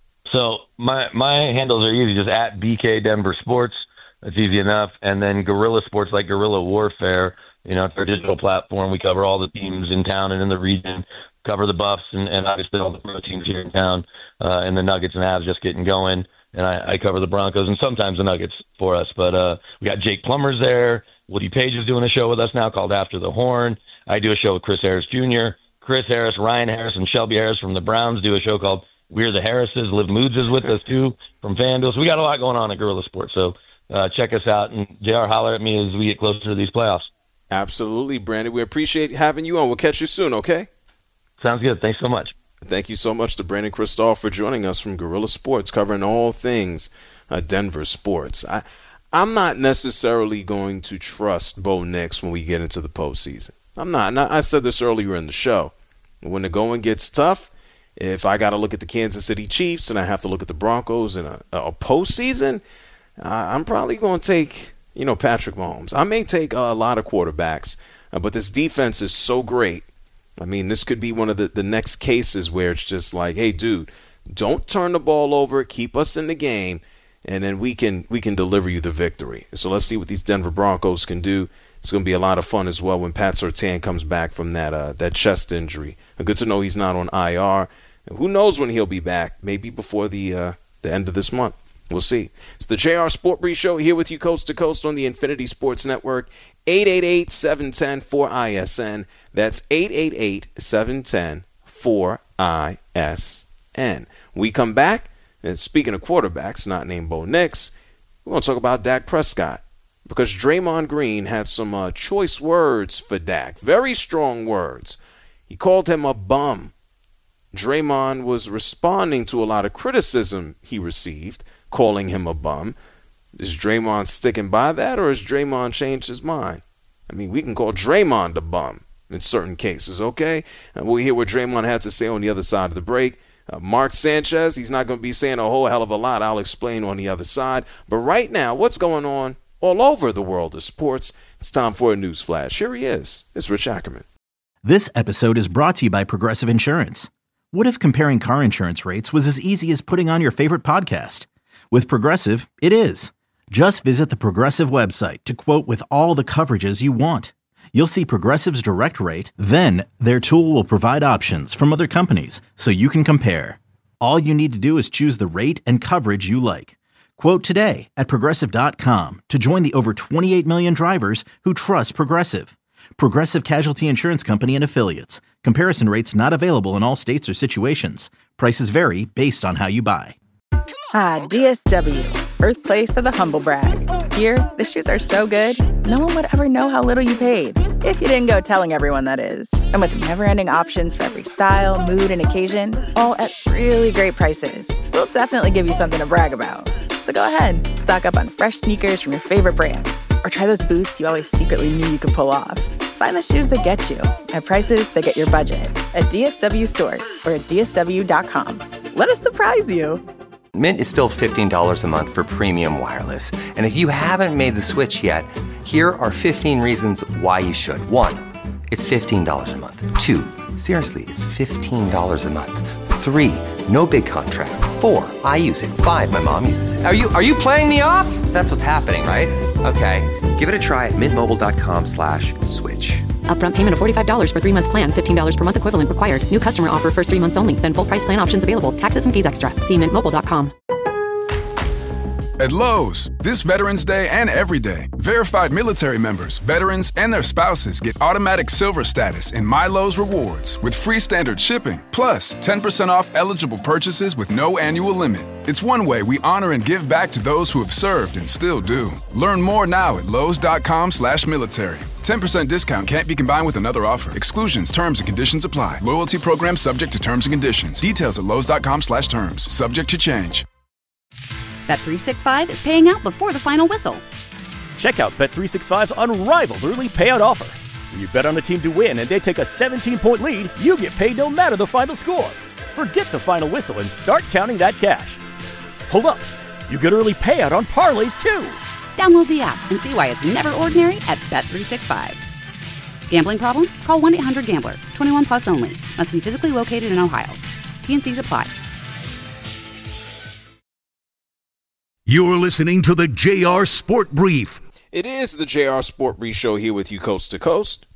So my my handles are easy, just at B K Denver Sports. That's easy enough. And then Guerrilla Sports, like Guerrilla Warfare. You know, it's our digital platform. We cover all the teams in town and in the region, cover the Buffs and, and obviously all the pro teams here in town, uh, and the Nuggets and Avs just getting going. And I, I cover the Broncos and sometimes the Nuggets for us. But uh, we got Jake Plummer's there. Woody Page is doing a show with us now called After the Horn. I do a show with Chris Harris Junior Chris Harris, Ryan Harris, and Shelby Harris from the Browns do a show called We're the Harrises. Liv Moods is with us, too, from FanDuel. So we got a lot going on at Guerrilla Sports. So uh, check us out. And, J R, holler at me as we get closer to these playoffs. Absolutely, Brandon. We appreciate having you on. We'll catch you soon, okay? Sounds good. Thanks so much. Thank you so much to Brandon Kristoff for joining us from Guerrilla Sports, covering all things uh, Denver sports. I, I'm not necessarily going to trust Bo Nix when we get into the postseason. I'm not. And I said this earlier in the show. When the going gets tough, if I got to look at the Kansas City Chiefs and I have to look at the Broncos in a, a postseason, uh, I'm probably going to take, you know, Patrick Mahomes. I may take uh, a lot of quarterbacks, uh, but this defense is so great. I mean, this could be one of the, the next cases where it's just like, hey, dude, don't turn the ball over, keep us in the game, and then we can we can deliver you the victory. So let's see what these Denver Broncos can do. It's going to be a lot of fun as well when Pat Surtain comes back from that uh, that chest injury. Good to know he's not on I R. Who knows when he'll be back? Maybe before the uh, the end of this month. We'll see. It's the J R Sport Brief Show here with you coast to coast on the Infinity Sports Network. eight eight eight, seven one zero, four I S N. That's eight eight eight, seven one zero, four I S N. We come back, and speaking of quarterbacks not named Bo Nix, we're going to talk about Dak Prescott. Because Draymond Green had some uh, choice words for Dak. Very strong words. He called him a bum. Draymond was responding to a lot of criticism he received, calling him a bum. Is Draymond sticking by that, or has Draymond changed his mind? I mean, we can call Draymond a bum in certain cases, okay? And we'll hear what Draymond had to say on the other side of the break. Uh, Mark Sanchez, he's not going to be saying a whole hell of a lot. I'll explain on the other side. But right now, what's going on all over the world of sports? It's time for a news flash. Here he is. It's Rich Ackerman. This episode is brought to you by Progressive Insurance. What if comparing car insurance rates was as easy as putting on your favorite podcast? With Progressive, it is. Just visit the Progressive website to quote with all the coverages you want. You'll see Progressive's direct rate, then their tool will provide options from other companies so you can compare. All you need to do is choose the rate and coverage you like. Quote today at Progressive dot com to join the over twenty-eight million drivers who trust Progressive. Progressive Casualty Insurance Company and Affiliates. Comparison rates not available in all states or situations. Prices vary based on how you buy. Ah, D S W, birthplace of the humble brag. Here, the shoes are so good, no one would ever know how little you paid. If you didn't go telling everyone, that is. And with never-ending options for every style, mood, and occasion, all at really great prices, we'll definitely give you something to brag about. So go ahead, stock up on fresh sneakers from your favorite brands, or try those boots you always secretly knew you could pull off. Find the shoes that get you at prices that get your budget at D S W stores or at D S W dot com. Let us surprise you. Mint is still fifteen dollars a month for premium wireless. And if you haven't made the switch yet, here are fifteen reasons why you should. One, it's fifteen dollars a month. Two, seriously, it's fifteen dollars a month. Three, no big contrast. Four, I use it. Five, my mom uses it. Are you are you playing me off? That's what's happening, right? Okay, give it a try at mintmobile.com slash switch. Upfront payment of forty-five dollars for three-month plan, fifteen dollars per month equivalent required. New customer offer first three months only, then full price plan options available. Taxes and fees extra. See mint mobile dot com. At Lowe's, this Veterans Day and every day, verified military members, veterans, and their spouses get automatic silver status in My Lowe's Rewards with free standard shipping, plus ten percent off eligible purchases with no annual limit. It's one way we honor and give back to those who have served and still do. Learn more now at lowes.com slash military. ten percent discount can't be combined with another offer. Exclusions, terms, and conditions apply. Loyalty program subject to terms and conditions. Details at lowes.com slash terms. Subject to change. Bet three sixty-five is paying out before the final whistle. Check out Bet three sixty-five's unrivaled early payout offer. When you bet on a team to win and they take a seventeen-point lead, you get paid no matter the final score. Forget the final whistle and start counting that cash. Hold up. You get early payout on parlays, too. Download the app and see why it's never ordinary at Bet three sixty-five. Gambling problem? Call one eight hundred gambler. twenty-one plus only. Must be physically located in Ohio. T N Cs apply. You're listening to the J R Sport Brief. It is the J R Sport Brief Show here with you coast to coast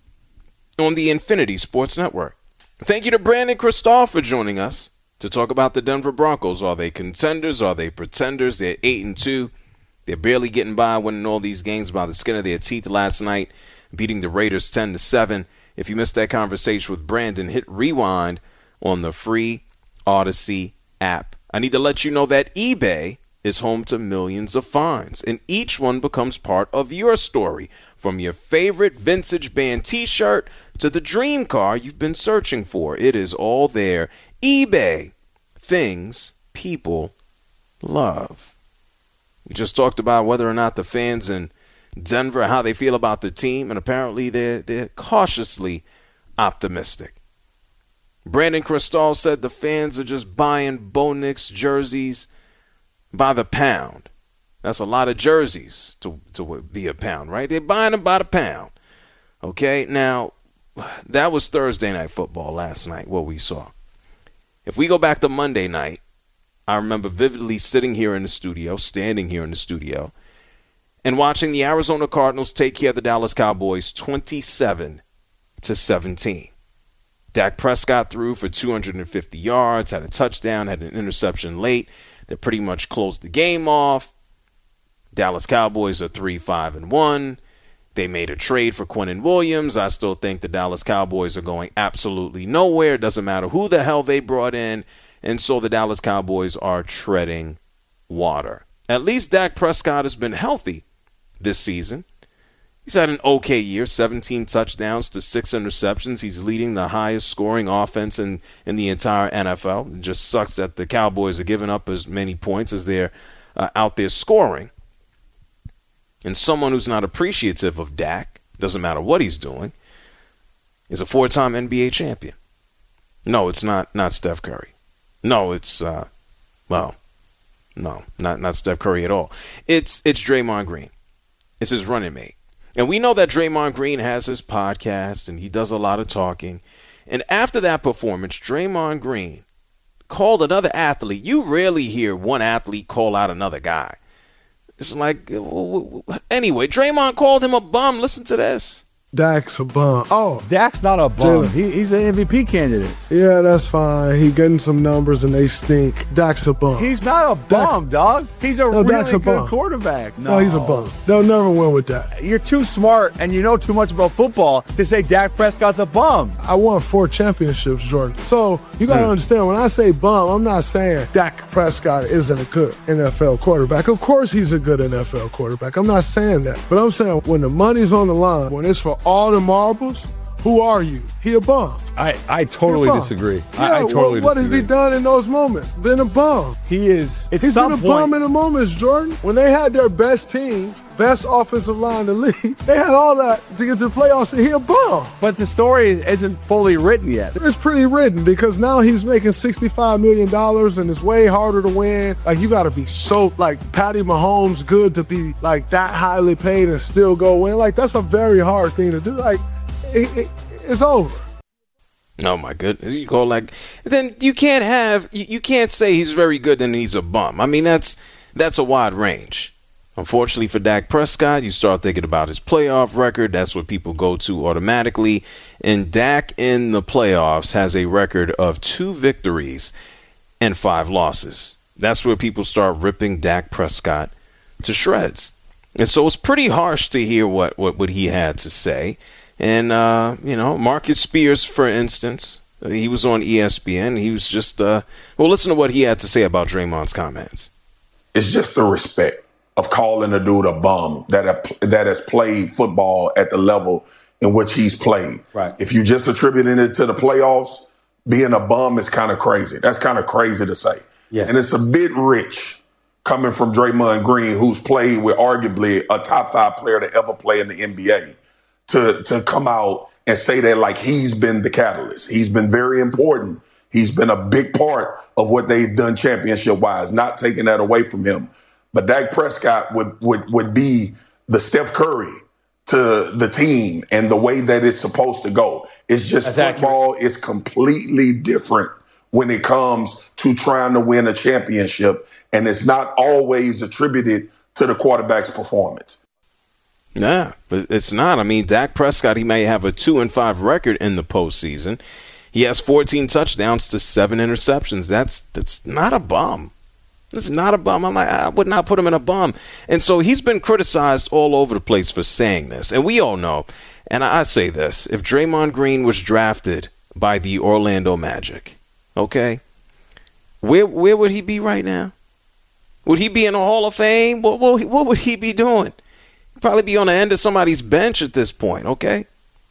on the Infinity Sports Network. Thank you to Brandon Kristoff for joining us to talk about the Denver Broncos. Are they contenders? Are they pretenders? They're eight and two. They're barely getting by, winning all these games by the skin of their teeth last night, beating the Raiders ten to seven. If you missed that conversation with Brandon, hit rewind on the free Odyssey app. I need to let you know that eBay is home to millions of finds, and each one becomes part of your story. From your favorite vintage band t-shirt to the dream car you've been searching for, it is all there. eBay, things people love. We just talked about whether or not the fans in Denver, how they feel about the team, and apparently they're, they're cautiously optimistic. Brandon Kristoff said the fans are just buying Bo Nix jerseys by the pound. That's a lot of jerseys to, to be a pound, right? They're buying them by the pound. Okay, now, that was Thursday night football last night, what we saw. If we go back to Monday night, I remember vividly sitting here in the studio, standing here in the studio, and watching the Arizona Cardinals take care of the Dallas Cowboys twenty-seven to seventeen. Dak Prescott threw for two hundred fifty yards, had a touchdown, had an interception late that pretty much closed the game off. Dallas Cowboys are three five and one. They made a trade for Quinnen Williams. I still think the Dallas Cowboys are going absolutely nowhere. It doesn't matter who the hell they brought in. And so the Dallas Cowboys are treading water. At least Dak Prescott has been healthy this season. He's had an okay year, seventeen touchdowns to six interceptions. He's leading the highest scoring offense in, in the entire N F L. It just sucks that the Cowboys are giving up as many points as they're uh, out there scoring. And someone who's not appreciative of Dak, doesn't matter what he's doing, is a four-time N B A champion. No, it's not not Steph Curry. No, it's, uh, well, no, not, not Steph Curry at all. It's, it's Draymond Green. It's his running mate. And we know that Draymond Green has his podcast and he does a lot of talking. And after that performance, Draymond Green called another athlete. You rarely hear one athlete call out another guy. It's like, anyway, Draymond called him a bum. Listen to this. Dak's a bum. Oh, Dak's not a bum. He, he's an M V P candidate. Yeah, that's fine. He getting some numbers and they stink. Dak's a bum. He's not a bum, Dak's, dog. He's a no, really Dak's a good bum. quarterback. No. no, he's a bum. They'll never win with that. You're too smart and you know too much about football to say Dak Prescott's a bum. I won four championships, Jordan. So you got to mm. understand, when I say bum, I'm not saying Dak Prescott isn't a good N F L quarterback. Of course he's a good N F L quarterback. I'm not saying that. But I'm saying when the money's on the line, when it's for all the marbles, who are you? He a bum. I, I totally disagree. Yeah, I, I totally what, what disagree. has he done in those moments? Been a bum. He is. At He's some been a point, bum in the moments, Jordan. When they had their best team, best offensive line in the league, they had all that to get to the playoffs, and he a bum. But the story isn't fully written yet. It's pretty written because now he's making sixty-five million dollars and it's way harder to win. Like, you got to be so, like, Patty Mahomes good to be, like, that highly paid and still go win. Like, that's a very hard thing to do. Like, it, it, it's over. Oh my goodness! You go like, then you can't have you, you can't say he's very good and he's a bum. I mean, that's that's a wide range. Unfortunately for Dak Prescott, you start thinking about his playoff record. That's what people go to automatically. And Dak in the playoffs has a record of two victories and five losses. That's where people start ripping Dak Prescott to shreds. And so it's pretty harsh to hear what what, what he had to say. And, uh, you know, Marcus Spears, for instance, he was on E S P N. He was just, uh, well, listen to what he had to say about Draymond's comments. It's just the respect of calling a dude a bum that have, that has played football at the level in which he's played. Right. If you just attributing it to the playoffs, being a bum is kind of crazy. That's kind of crazy to say. Yeah. And it's a bit rich coming from Draymond Green, who's played with arguably a top five player to ever play in the N B A. To, to come out and say that like he's been the catalyst. He's been very important. He's been a big part of what they've done championship-wise, not taking that away from him. But Dak Prescott would would would be the Steph Curry to the team and the way that it's supposed to go. It's just That's football is completely different when it comes to trying to win a championship, and it's not always attributed to the quarterback's performance. Nah, but it's not. I mean, Dak Prescott, he may have a two and five record in the postseason. He has fourteen touchdowns to seven interceptions. That's that's not a bum. That's not a bum. I'm like, I would not put him in a bum. And so he's been criticized all over the place for saying this. And we all know, and I say this, if Draymond Green was drafted by the Orlando Magic, okay, where where would he be right now? Would he be in the Hall of Fame? What, what, what would he be doing? He'd probably be on the end of somebody's bench at this point, okay?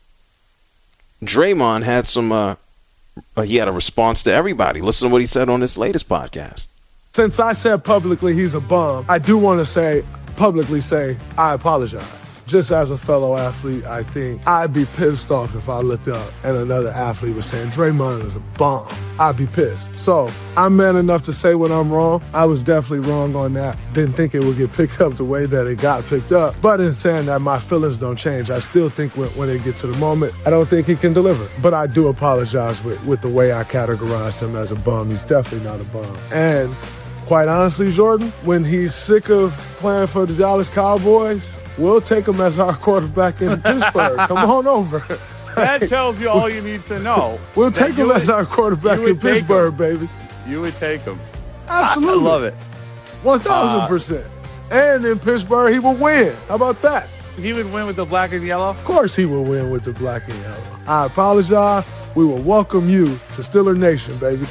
Draymond had some, uh, he had a response to everybody. Listen to what he said on this latest podcast. Since I said publicly he's a bum, I do want to say, publicly say, I apologize. Just as a fellow athlete, I think I'd be pissed off if I looked up and another athlete was saying Draymond is a bum. I'd be pissed. So I'm man enough to say when I'm wrong. I was definitely wrong on that. Didn't think it would get picked up the way that it got picked up. But in saying that, my feelings don't change. I still think when, when it gets to the moment, I don't think he can deliver. But I do apologize with, with the way I categorized him as a bum. He's definitely not a bum. And quite honestly, Jordan, when he's sick of playing for the Dallas Cowboys, we'll take him as our quarterback in Pittsburgh. Come on over. That tells you all you need to know. We'll take him would, as our quarterback in Pittsburgh, him. baby. You would take him. Absolutely. I, I love it. one thousand percent. And in Pittsburgh, he will win. How about that? He would win with the black and yellow? Of course he will win with the black and yellow. I apologize. We will welcome you to Steeler Nation, baby.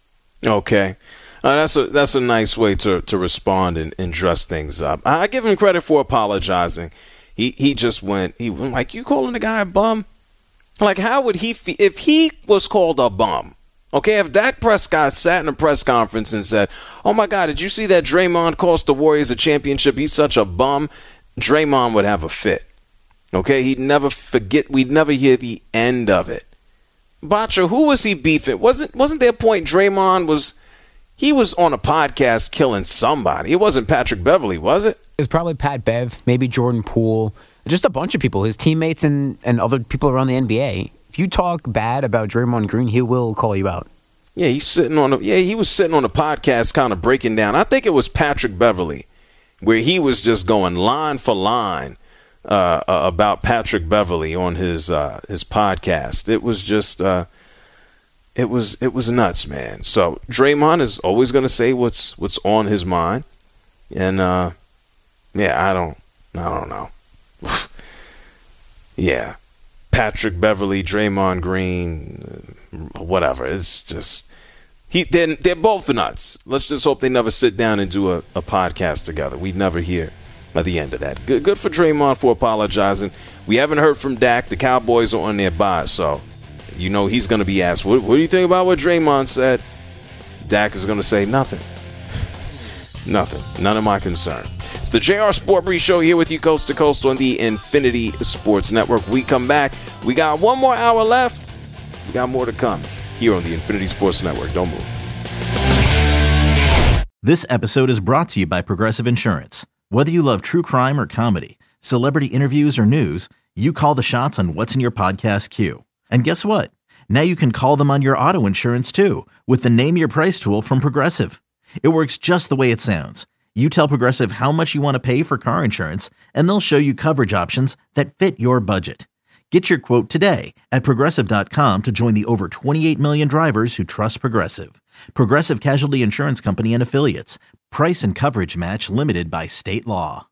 Okay. Uh, that's a that's a nice way to, to respond and, and dress things up. I give him credit for apologizing. He he just went, he went like, you calling the guy a bum? Like, how would he feel if he was called a bum? Okay, if Dak Prescott sat in a press conference and said, oh, my God, did you see that Draymond cost the Warriors a championship? He's such a bum. Draymond would have a fit. Okay, he'd never forget. We'd never hear the end of it. Bacha, who was he beefing? Wasn't wasn't there a point Draymond was... He was on a podcast killing somebody. It wasn't Patrick Beverly, was it? It was probably Pat Bev, maybe Jordan Poole, just a bunch of people, his teammates and, and other people around the N B A. If you talk bad about Draymond Green, he will call you out. Yeah, he's sitting on a, yeah, he was sitting on a podcast kind of breaking down. I think it was Patrick Beverly, where he was just going line for line uh, uh, about Patrick Beverly on his uh, his podcast. It was just... Uh, It was it was nuts, man. So Draymond is always going to say what's what's on his mind, and uh, yeah, I don't I don't know. Yeah, Patrick Beverly, Draymond Green, whatever. It's just he they're, they're both nuts. Let's just hope they never sit down and do a, a podcast together. We'd never hear at the end of that. Good good for Draymond for apologizing. We haven't heard from Dak. The Cowboys are on their bye, so. You know he's going to be asked, what, what do you think about what Draymond said? Dak is going to say nothing. Nothing. None of my concern. It's the J R Sport Brief Show here with you coast to coast on the Infinity Sports Network. We come back. We got one more hour left. We got more to come here on the Infinity Sports Network. Don't move. This episode is brought to you by Progressive Insurance. Whether you love true crime or comedy, celebrity interviews or news, you call the shots on what's in your podcast queue. And guess what? Now you can call them on your auto insurance too with the Name Your Price tool from Progressive. It works just the way it sounds. You tell Progressive how much you want to pay for car insurance, and they'll show you coverage options that fit your budget. Get your quote today at Progressive dot com to join the over twenty-eight million drivers who trust Progressive. Progressive Casualty Insurance Company and Affiliates. Price and coverage match limited by state law.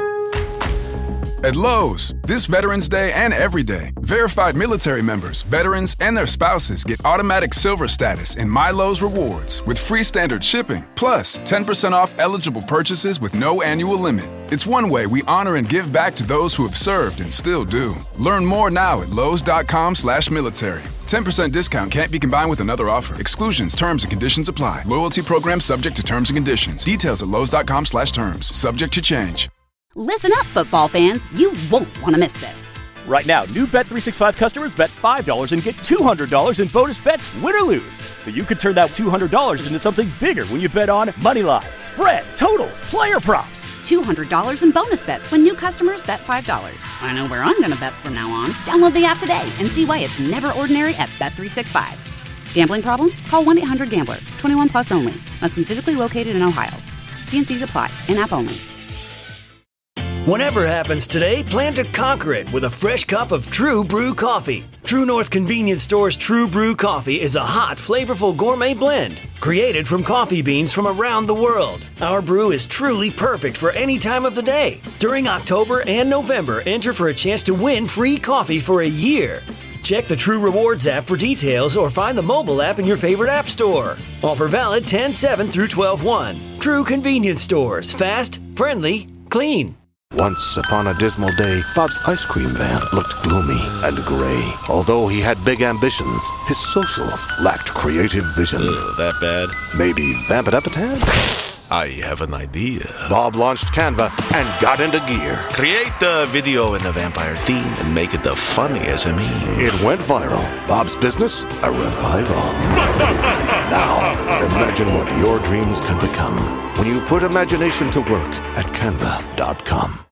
At Lowe's, this Veterans Day and every day, verified military members, veterans, and their spouses get automatic silver status in My Lowe's Rewards with free standard shipping, plus ten percent off eligible purchases with no annual limit. It's one way we honor and give back to those who have served and still do. Learn more now at Lowe's.com slash military. ten percent discount can't be combined with another offer. Exclusions, terms, and conditions apply. Loyalty program subject to terms and conditions. Details at Lowe's.com slash terms. Subject to change. Listen up, football fans. You won't want to miss this. Right now, new Bet three sixty-five customers bet five dollars and get two hundred dollars in bonus bets, win or lose. So you could turn that two hundred dollars into something bigger when you bet on moneyline, spread, totals, player props. two hundred dollars in bonus bets when new customers bet five dollars. I know where I'm going to bet from now on. Download the app today and see why it's never ordinary at Bet three sixty-five. Gambling problem? Call one eight hundred gambler. twenty-one plus only. Must be physically located in Ohio. T and C's apply. In-app only. Whatever happens today, plan to conquer it with a fresh cup of True Brew coffee. True North Convenience Store's True Brew coffee is a hot, flavorful gourmet blend created from coffee beans from around the world. Our brew is truly perfect for any time of the day. During October and November, enter for a chance to win free coffee for a year. Check the True Rewards app for details or find the mobile app in your favorite app store. Offer valid ten seven through twelve one. True Convenience Stores. Fast, friendly, clean. Once upon a dismal day, Bob's ice cream van looked gloomy and gray. Although he had big ambitions, his socials lacked creative vision. Ugh, that bad? Maybe vamp it up a tad? I have an idea. Bob launched Canva and got into gear. Create the video in the vampire theme and make it the funniest of me. It went viral. Bob's business, a revival. Now, imagine what your dreams can become when you put imagination to work at canva dot com.